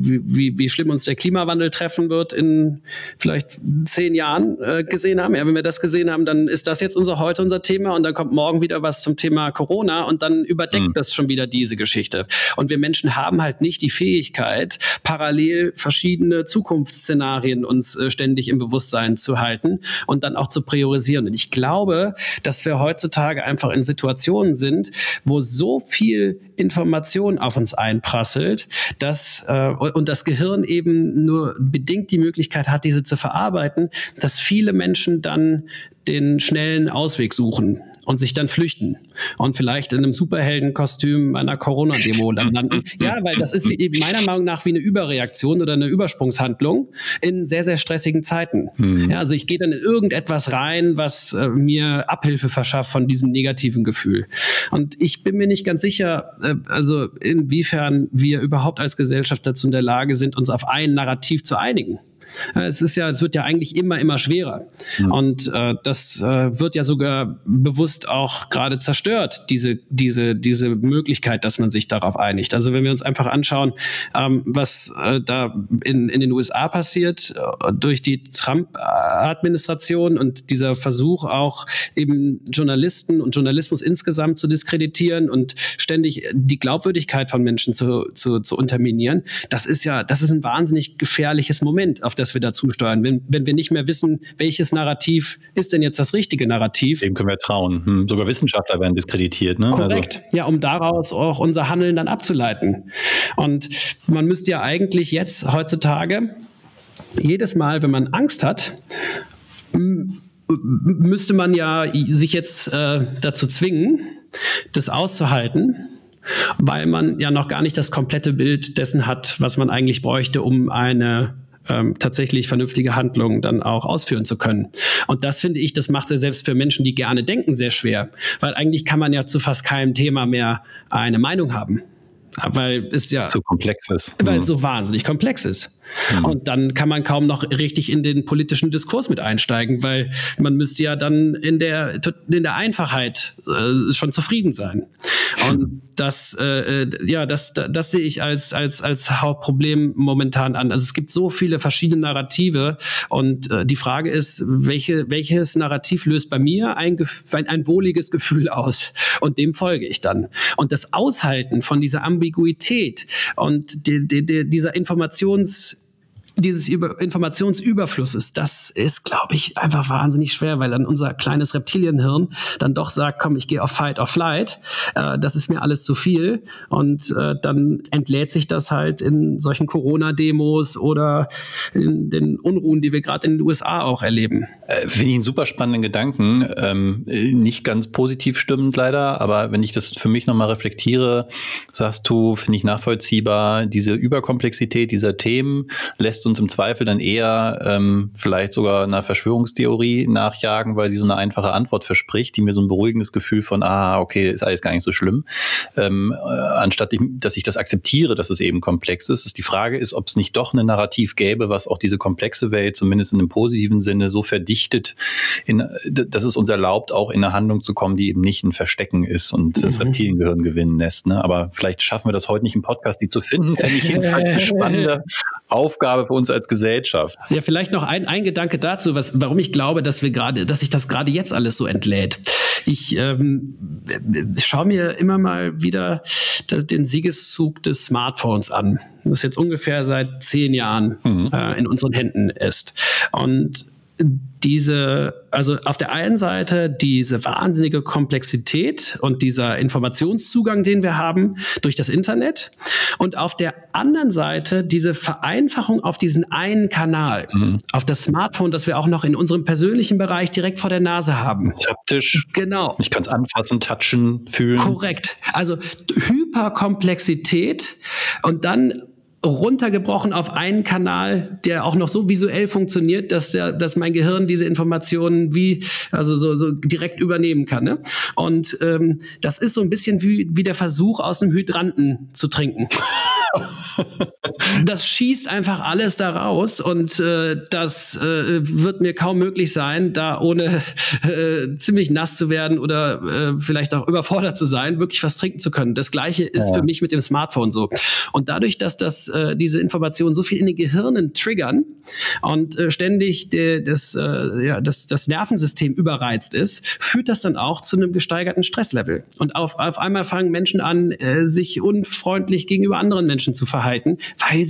Speaker 2: wie schlimm uns der Klimawandel treffen wird in vielleicht 10 Jahren gesehen haben. Ja, wenn wir das gesehen haben, dann ist das jetzt heute unser Thema und dann kommt morgen wieder was zum Thema Corona und dann überdeckt das schon wieder diese Geschichte. Und wir Menschen haben halt nicht die Fähigkeit, parallel verschiedene Zukunftsszenarien uns ständig im Bewusstsein zu halten und dann auch zu priorisieren. Und ich glaube, dass wir heutzutage einfach in Situationen sind, wo so viel Information auf uns einprasselt, dass und das Gehirn eben nur bedingt die Möglichkeit hat, diese zu verarbeiten, dass viele Menschen dann den schnellen Ausweg suchen und sich dann flüchten und vielleicht in einem Superheldenkostüm einer Corona-Demo landen. Ja, weil das ist meiner Meinung nach wie eine Überreaktion oder eine Übersprungshandlung in sehr, sehr stressigen Zeiten. Ja, also ich gehe dann in irgendetwas rein, was mir Abhilfe verschafft von diesem negativen Gefühl. Und ich bin mir nicht ganz sicher, also inwiefern wir überhaupt als Gesellschaft dazu in der Lage sind, uns auf ein Narrativ zu einigen. Es wird ja eigentlich immer schwerer. Und das wird ja sogar bewusst auch gerade zerstört, diese Möglichkeit, dass man sich darauf einigt. Also wenn wir uns einfach anschauen, was da in den USA passiert durch die Trump-Administration und dieser Versuch auch eben Journalisten und Journalismus insgesamt zu diskreditieren und ständig die Glaubwürdigkeit von Menschen zu unterminieren, das ist ein wahnsinnig gefährliches Moment, auf das wir dazu steuern. Wenn wir nicht mehr wissen, welches Narrativ ist denn jetzt das richtige Narrativ.
Speaker 1: Dem können wir trauen. Sogar Wissenschaftler werden diskreditiert. Ne?
Speaker 2: Korrekt. Also. Ja, um daraus auch unser Handeln dann abzuleiten. Und man müsste ja eigentlich jetzt heutzutage jedes Mal, wenn man Angst hat, müsste man ja sich jetzt dazu zwingen, das auszuhalten, weil man ja noch gar nicht das komplette Bild dessen hat, was man eigentlich bräuchte, um eine tatsächlich vernünftige Handlungen dann auch ausführen zu können. Und das finde ich, das macht es ja selbst für Menschen, die gerne denken, sehr schwer. Weil eigentlich kann man ja zu fast keinem Thema mehr eine Meinung haben. Weil es ja
Speaker 1: so komplex ist.
Speaker 2: Weil es so wahnsinnig komplex ist. Und dann kann man kaum noch richtig in den politischen Diskurs mit einsteigen, weil man müsste ja dann in der Einfachheit schon zufrieden sein. Und das sehe ich als Hauptproblem momentan an. Also es gibt so viele verschiedene Narrative und die Frage ist, welches Narrativ löst bei mir ein wohliges Gefühl aus? Und dem folge ich dann. Und das Aushalten von dieser Ambiguität und dieser dieses Informationsüberflusses, das ist, glaube ich, einfach wahnsinnig schwer, weil dann unser kleines Reptilienhirn dann doch sagt, komm, ich gehe auf Fight or Flight, das ist mir alles zu viel und dann entlädt sich das halt in solchen Corona-Demos oder in den Unruhen, die wir gerade in den USA auch erleben.
Speaker 1: Finde ich einen super spannenden Gedanken, nicht ganz positiv stimmend leider, aber wenn ich das für mich nochmal reflektiere, sagst du, finde ich nachvollziehbar, diese Überkomplexität dieser Themen lässt lässt uns im Zweifel dann eher vielleicht sogar einer Verschwörungstheorie nachjagen, weil sie so eine einfache Antwort verspricht, die mir so ein beruhigendes Gefühl von, okay, ist alles gar nicht so schlimm, anstatt dass ich das akzeptiere, dass es eben komplex ist. Die Frage ist, ob es nicht doch ein Narrativ gäbe, was auch diese komplexe Welt zumindest in einem positiven Sinne so verdichtet, dass es uns erlaubt, auch in eine Handlung zu kommen, die eben nicht ein Verstecken ist und das Reptiliengehirn gewinnen lässt. Ne? Aber vielleicht schaffen wir das heute nicht im Podcast, die zu finden. Fände ich jedenfalls eine spannende Aufgabe für uns als Gesellschaft.
Speaker 2: Ja, vielleicht noch ein Gedanke dazu, warum ich glaube, dass sich das gerade jetzt alles so entlädt. Ich schaue mir immer mal wieder den Siegeszug des Smartphones an, das jetzt ungefähr seit 10 Jahren in unseren Händen ist. Und also auf der einen Seite diese wahnsinnige Komplexität und dieser Informationszugang, den wir haben durch das Internet, und auf der anderen Seite diese Vereinfachung auf diesen einen Kanal, auf das Smartphone, das wir auch noch in unserem persönlichen Bereich direkt vor der Nase haben.
Speaker 1: Haptisch.
Speaker 2: Genau.
Speaker 1: Ich kann es anfassen, touchen, fühlen.
Speaker 2: Korrekt. Also Hyperkomplexität und dann runtergebrochen auf einen Kanal, der auch noch so visuell funktioniert, dass mein Gehirn diese Informationen so direkt übernehmen kann. Ne? Und das ist so ein bisschen wie der Versuch, aus einem Hydranten zu trinken. Das schießt einfach alles da raus und das wird mir kaum möglich sein, da ohne ziemlich nass zu werden oder vielleicht auch überfordert zu sein, wirklich was trinken zu können. Das Gleiche ist für mich mit dem Smartphone so. Und dadurch, dass diese Informationen so viel in den Gehirnen triggern und ständig das Nervensystem überreizt ist, führt das dann auch zu einem gesteigerten Stresslevel. Und auf einmal fangen Menschen an, sich unfreundlich gegenüber anderen Menschen zu verhalten, weil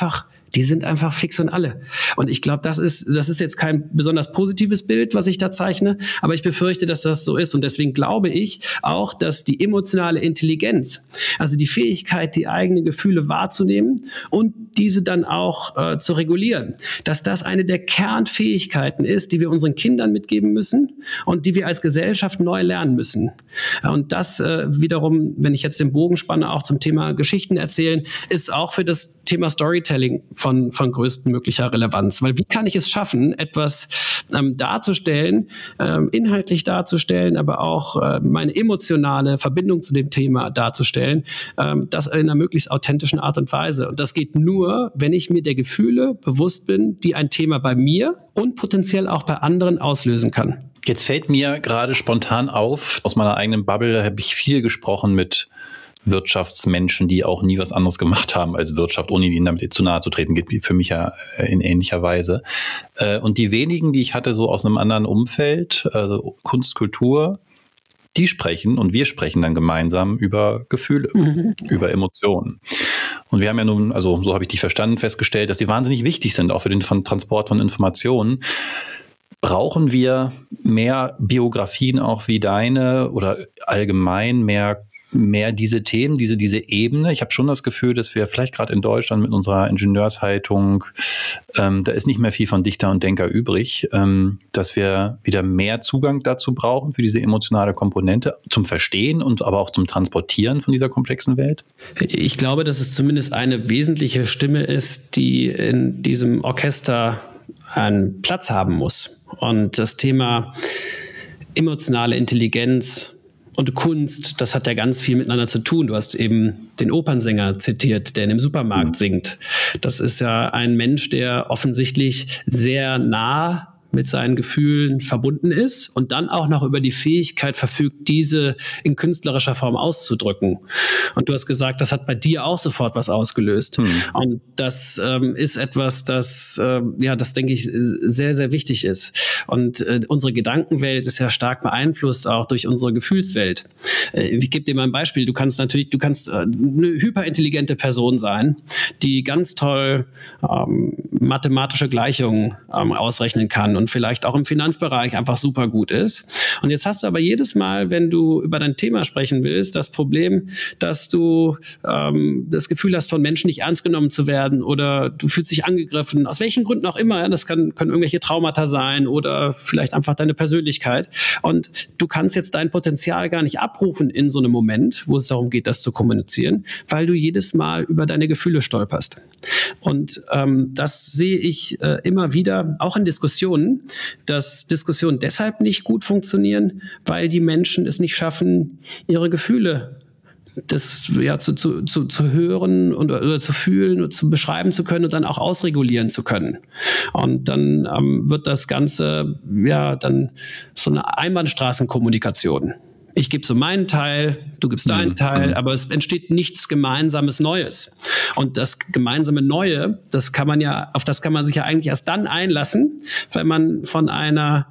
Speaker 2: die sind einfach fix und alle. Und ich glaube, das ist jetzt kein besonders positives Bild, was ich da zeichne, aber ich befürchte, dass das so ist. Und deswegen glaube ich auch, dass die emotionale Intelligenz, also die Fähigkeit, die eigenen Gefühle wahrzunehmen und diese dann auch zu regulieren, dass das eine der Kernfähigkeiten ist, die wir unseren Kindern mitgeben müssen und die wir als Gesellschaft neu lernen müssen. Und das wiederum, wenn ich jetzt den Bogen spanne, auch zum Thema Geschichten erzählen, ist auch für das Thema Storytelling von größtmöglicher Relevanz. Weil wie kann ich es schaffen, etwas darzustellen, inhaltlich darzustellen, aber auch meine emotionale Verbindung zu dem Thema darzustellen, das in einer möglichst authentischen Art und Weise. Und das geht nur, wenn ich mir der Gefühle bewusst bin, die ein Thema bei mir und potenziell auch bei anderen auslösen kann.
Speaker 1: Jetzt fällt mir gerade spontan auf, aus meiner eigenen Bubble habe ich viel gesprochen mit Wirtschaftsmenschen, die auch nie was anderes gemacht haben als Wirtschaft, ohne ihnen damit zu nahe zu treten, geht für mich ja in ähnlicher Weise. Und die wenigen, die ich hatte, so aus einem anderen Umfeld, also Kunst, Kultur, die sprechen und wir sprechen dann gemeinsam über Gefühle, über Emotionen. Und wir haben ja nun, also so habe ich dich verstanden, festgestellt, dass die wahnsinnig wichtig sind, auch für den Transport von Informationen. Brauchen wir mehr Biografien auch wie deine oder allgemein mehr diese Themen, diese Ebene? Ich habe schon das Gefühl, dass wir vielleicht gerade in Deutschland mit unserer Ingenieurshaltung, da ist nicht mehr viel von Dichter und Denker übrig, dass wir wieder mehr Zugang dazu brauchen für diese emotionale Komponente zum Verstehen und aber auch zum Transportieren von dieser komplexen Welt?
Speaker 2: Ich glaube, dass es zumindest eine wesentliche Stimme ist, die in diesem Orchester einen Platz haben muss. Und das Thema emotionale Intelligenz und Kunst, das hat ja ganz viel miteinander zu tun. Du hast eben den Opernsänger zitiert, der in dem Supermarkt singt. Das ist ja ein Mensch, der offensichtlich sehr nah mit seinen Gefühlen verbunden ist und dann auch noch über die Fähigkeit verfügt, diese in künstlerischer Form auszudrücken. Und du hast gesagt, das hat bei dir auch sofort was ausgelöst. Und das ist etwas, das denke ich, sehr, sehr wichtig ist. Und unsere Gedankenwelt ist ja stark beeinflusst auch durch unsere Gefühlswelt. Ich gebe dir mal ein Beispiel. Du kannst eine hyperintelligente Person sein, die ganz toll mathematische Gleichungen ausrechnen kann und vielleicht auch im Finanzbereich einfach super gut ist. Und jetzt hast du aber jedes Mal, wenn du über dein Thema sprechen willst, das Problem, dass du das Gefühl hast, von Menschen nicht ernst genommen zu werden oder du fühlst dich angegriffen, aus welchen Gründen auch immer. Ja, das können irgendwelche Traumata sein oder vielleicht einfach deine Persönlichkeit. Und du kannst jetzt dein Potenzial gar nicht abrufen in so einem Moment, wo es darum geht, das zu kommunizieren, weil du jedes Mal über deine Gefühle stolperst. Und das sehe ich immer wieder, auch in Diskussionen, dass Diskussionen deshalb nicht gut funktionieren, weil die Menschen es nicht schaffen, ihre Gefühle zu hören oder zu fühlen und zu beschreiben zu können und dann auch ausregulieren zu können. Und dann wird das Ganze dann so eine Einbahnstraßenkommunikation. Ich gebe so meinen Teil, du gibst deinen Teil, aber es entsteht nichts Gemeinsames Neues. Und das gemeinsame Neue, auf das kann man sich ja eigentlich erst dann einlassen, wenn man von einem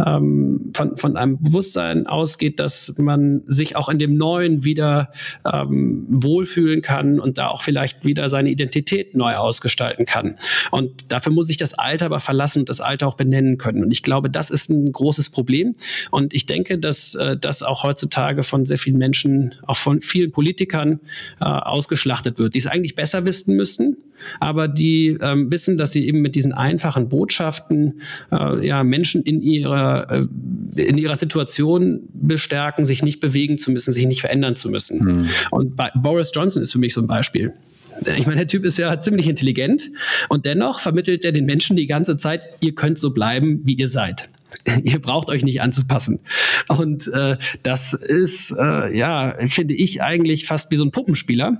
Speaker 2: Bewusstsein ausgeht, dass man sich auch in dem Neuen wieder wohlfühlen kann und da auch vielleicht wieder seine Identität neu ausgestalten kann. Und dafür muss ich das Alte aber verlassen und das Alte auch benennen können. Und ich glaube, das ist ein großes Problem. Und ich denke, dass das auch heutzutage von sehr vielen Menschen, auch von vielen Politikern ausgeschlachtet wird, die es eigentlich besser wissen müssten, aber die wissen, dass sie eben mit diesen einfachen Botschaften Menschen in ihrer Situation bestärken, sich nicht bewegen zu müssen, sich nicht verändern zu müssen. Und Boris Johnson ist für mich so ein Beispiel. Ich meine, der Typ ist ja ziemlich intelligent und dennoch vermittelt er den Menschen die ganze Zeit, ihr könnt so bleiben, wie ihr seid. Ihr braucht euch nicht anzupassen. Und das ist, finde ich, eigentlich fast wie so ein Puppenspieler,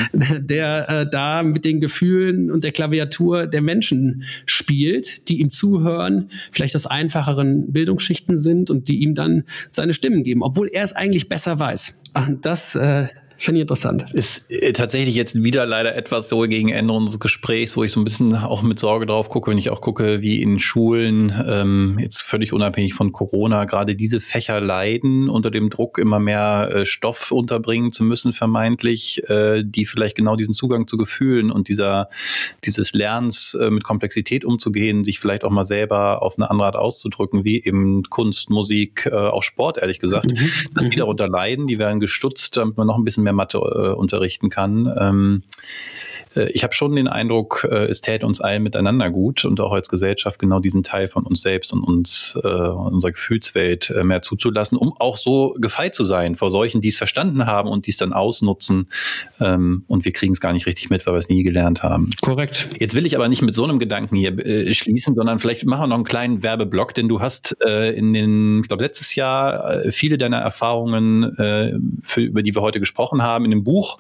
Speaker 2: der da mit den Gefühlen und der Klaviatur der Menschen spielt, die ihm zuhören, vielleicht aus einfacheren Bildungsschichten sind und die ihm dann seine Stimmen geben, obwohl er es eigentlich besser weiß. Und das finde ich interessant.
Speaker 1: Ist tatsächlich jetzt wieder leider etwas so gegen Ende unseres Gesprächs, wo ich so ein bisschen auch mit Sorge drauf gucke, wenn ich auch gucke, wie in Schulen, jetzt völlig unabhängig von Corona, gerade diese Fächer leiden unter dem Druck, immer mehr Stoff unterbringen zu müssen, vermeintlich, die vielleicht genau diesen Zugang zu Gefühlen und dieses Lernens mit Komplexität umzugehen, sich vielleicht auch mal selber auf eine andere Art auszudrücken, wie eben Kunst, Musik, auch Sport, ehrlich gesagt, dass die darunter leiden, die werden gestutzt, damit man noch ein bisschen mehr Mathe unterrichten kann. Ich habe schon den Eindruck, es täte uns allen miteinander gut und auch als Gesellschaft genau diesen Teil von uns selbst und unserer Gefühlswelt mehr zuzulassen, um auch so gefeit zu sein vor solchen, die es verstanden haben und die es dann ausnutzen. Und wir kriegen es gar nicht richtig mit, weil wir es nie gelernt haben.
Speaker 2: Korrekt.
Speaker 1: Jetzt will ich aber nicht mit so einem Gedanken hier schließen, sondern vielleicht machen wir noch einen kleinen Werbeblock, denn du hast ich glaube letztes Jahr viele deiner Erfahrungen, über die wir heute gesprochen haben, in einem Buch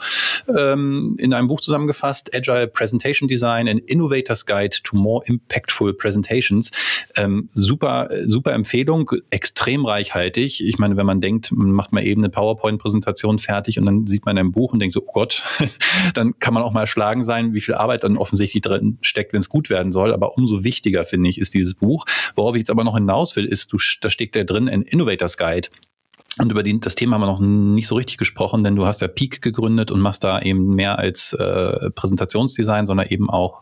Speaker 1: zusammengefasst, Agile Presentation Design, an Innovator's Guide to More Impactful Presentations. Super Empfehlung, extrem reichhaltig. Ich meine, wenn man denkt, man macht mal eben eine PowerPoint-Präsentation fertig und dann sieht man ein Buch und denkt so, oh Gott, dann kann man auch mal erschlagen sein, wie viel Arbeit dann offensichtlich drin steckt, wenn es gut werden soll. Aber umso wichtiger, finde ich, ist dieses Buch. Worauf ich jetzt aber noch hinaus will, ist, da steckt da drin ein Innovator's Guide. Und über das Thema haben wir noch nicht so richtig gesprochen, denn du hast ja Peak gegründet und machst da eben mehr als Präsentationsdesign, sondern eben auch,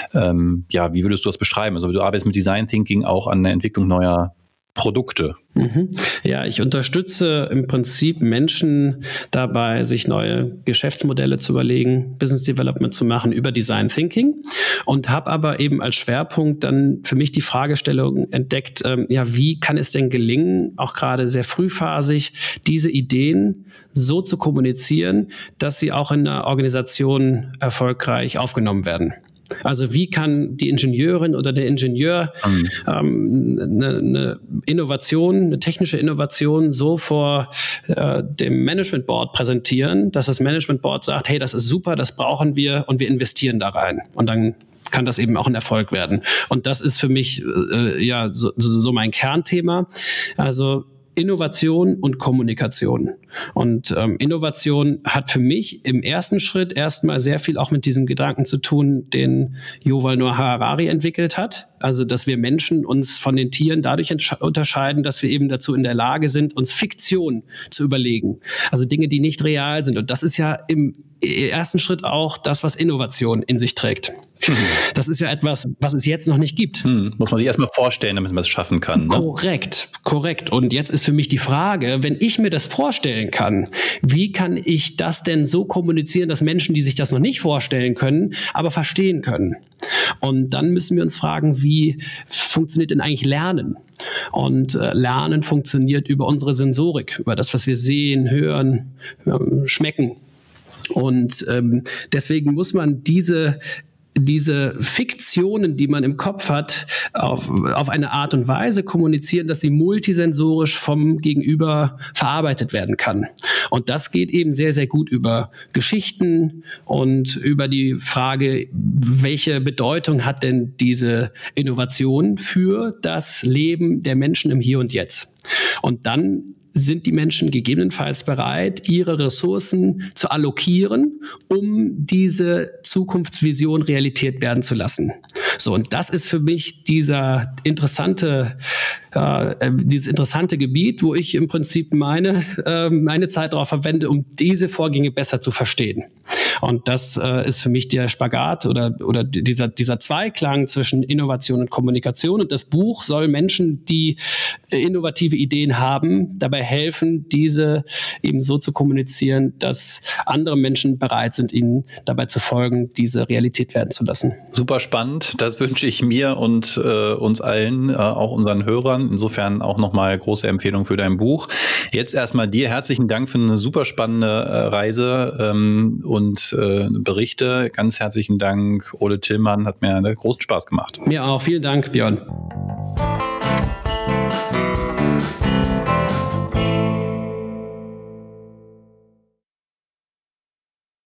Speaker 1: wie würdest du das beschreiben? Also du arbeitest mit Design Thinking auch an der Entwicklung neuer Produkte.
Speaker 2: Ja, ich unterstütze im Prinzip Menschen dabei, sich neue Geschäftsmodelle zu überlegen, Business Development zu machen über Design Thinking und habe aber eben als Schwerpunkt dann für mich die Fragestellung entdeckt, wie kann es denn gelingen, auch gerade sehr frühphasig, diese Ideen so zu kommunizieren, dass sie auch in einer Organisation erfolgreich aufgenommen werden. Also wie kann die Ingenieurin oder der Ingenieur eine Innovation, eine technische Innovation so vor dem Management Board präsentieren, dass das Management Board sagt, hey, das ist super, das brauchen wir und wir investieren da rein. Und dann kann das eben auch ein Erfolg werden. Und das ist für mich so mein Kernthema. Also Innovation und Kommunikation. Und Innovation hat für mich im ersten Schritt erstmal sehr viel auch mit diesem Gedanken zu tun, den Yuval Noah Harari entwickelt hat. Also, dass wir Menschen uns von den Tieren dadurch unterscheiden, dass wir eben dazu in der Lage sind, uns Fiktion zu überlegen. Also Dinge, die nicht real sind. Und das ist ja im ersten Schritt auch das, was Innovation in sich trägt. Das ist ja etwas, was es jetzt noch nicht gibt.
Speaker 1: Muss man sich erstmal vorstellen, damit man es schaffen kann. Ne?
Speaker 2: Korrekt. Und jetzt ist für mich die Frage, wenn ich mir das vorstellen kann, wie kann ich das denn so kommunizieren, dass Menschen, die sich das noch nicht vorstellen können, aber verstehen können? Und dann müssen wir uns fragen, wie funktioniert denn eigentlich Lernen? Und Lernen funktioniert über unsere Sensorik, über das, was wir sehen, hören, schmecken. Und deswegen muss man diese Fiktionen, die man im Kopf hat, auf eine Art und Weise kommunizieren, dass sie multisensorisch vom Gegenüber verarbeitet werden kann. Und das geht eben sehr, sehr gut über Geschichten und über die Frage, welche Bedeutung hat denn diese Innovation für das Leben der Menschen im Hier und Jetzt? Und dann sind die Menschen gegebenenfalls bereit, ihre Ressourcen zu allokieren, um diese Zukunftsvision Realität werden zu lassen. So, und das ist für mich dieses interessante Gebiet, wo ich im Prinzip meine Zeit darauf verwende, um diese Vorgänge besser zu verstehen. Und das ist für mich der Spagat oder dieser Zweiklang zwischen Innovation und Kommunikation. Und das Buch soll Menschen, die innovative Ideen haben, dabei helfen, diese eben so zu kommunizieren, dass andere Menschen bereit sind, ihnen dabei zu folgen, diese Realität werden zu lassen.
Speaker 1: Super spannend. Das wünsche ich mir und uns allen, auch unseren Hörern. Insofern auch nochmal große Empfehlung für dein Buch. Jetzt erstmal dir herzlichen Dank für eine super spannende Reise und Berichte. Ganz herzlichen Dank, Ole Tillmann. Hat mir großen Spaß gemacht.
Speaker 2: Mir auch. Vielen Dank, Björn.